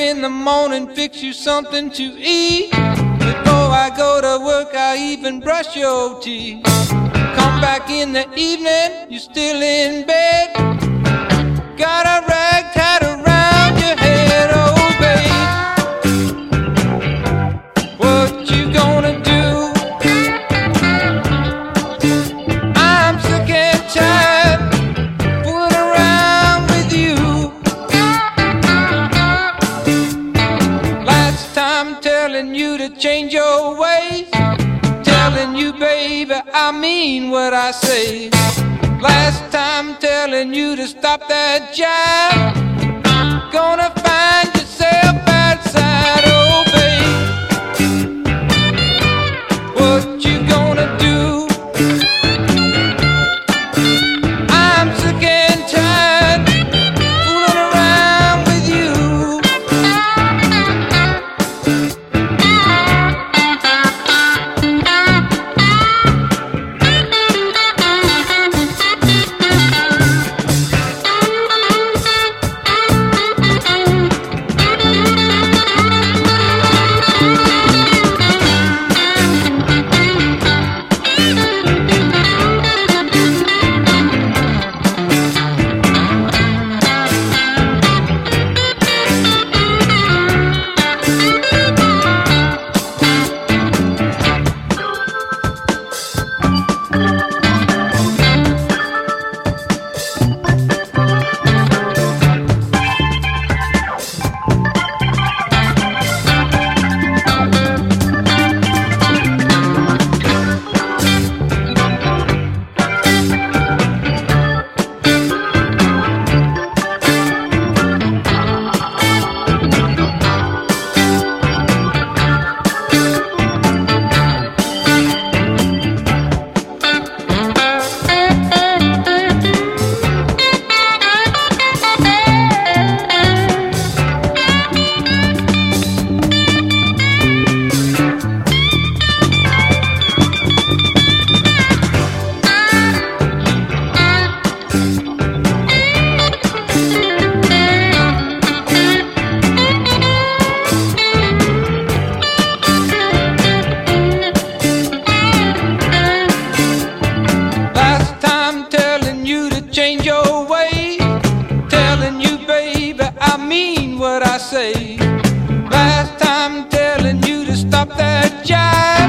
in the morning, fix you something to eat. Before I go to work, I even brush your teeth. Come back in the evening, you're still in bed. Got a rag tied around your head, oh babe. What you gonna do? I'm sick and tired fooling around with you. Last time telling you to change your ways, telling you, baby, I mean what I say. Last time telling you to stop that jive. Gonna find yourself outside, oh babe. What you gonna do? I'm sick and tired fooling around with you. Change your way, telling you, baby, I mean what I say. Last time telling you to stop that jive.